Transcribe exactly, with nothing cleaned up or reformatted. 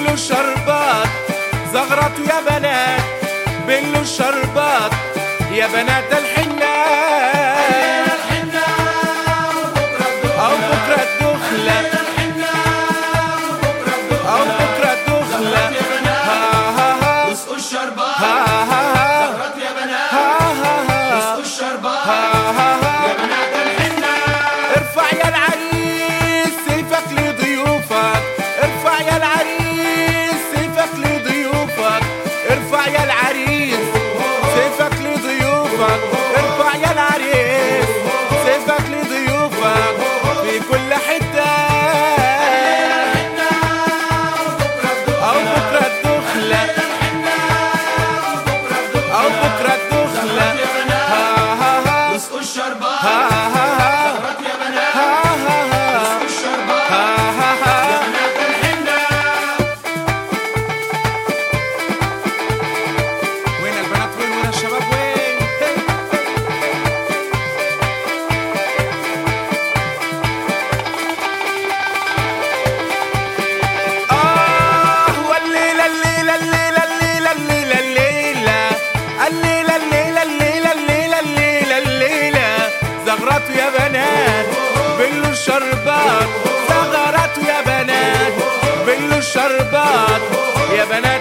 بلوا الشربات زغرتوا يا بنات، بلوا الشربات يا بنات الحنة أو بكرة الدخلة أو بكرة الدخلة. ها ها ها اسقوا الشربات ها ها ها زغرتوا يا بنات، ها ها ها اسقوا الشربات ها ها ها. يا بنات الحنة. ارفع يا العريس سيفك لضيوفك، ارفع يا العريس سيفك لضيوفك، ارفع يا العريس سيفك لضيوفك، ارفع يا العريس سيفك لضيوفك في كل حتة أو بكرة الدخلة أو بكرة الدخلة. ها ها ها اسقوا الشربات ها ها ها زغرتوا يا بنات، ها ها ها اسقوا الشربات ها ها ها. يا بنات الحنة. وين البنات وين وين الشباب وين؟ آه والليلة الليلة الليلة الليلة الليلة الليلة الليلة الليلة الليلة الليلة الليلة الليلة زغرتوا يا بنات بلوا الشربات، زغرتوا يا بنات بلوا الشربات يا بنات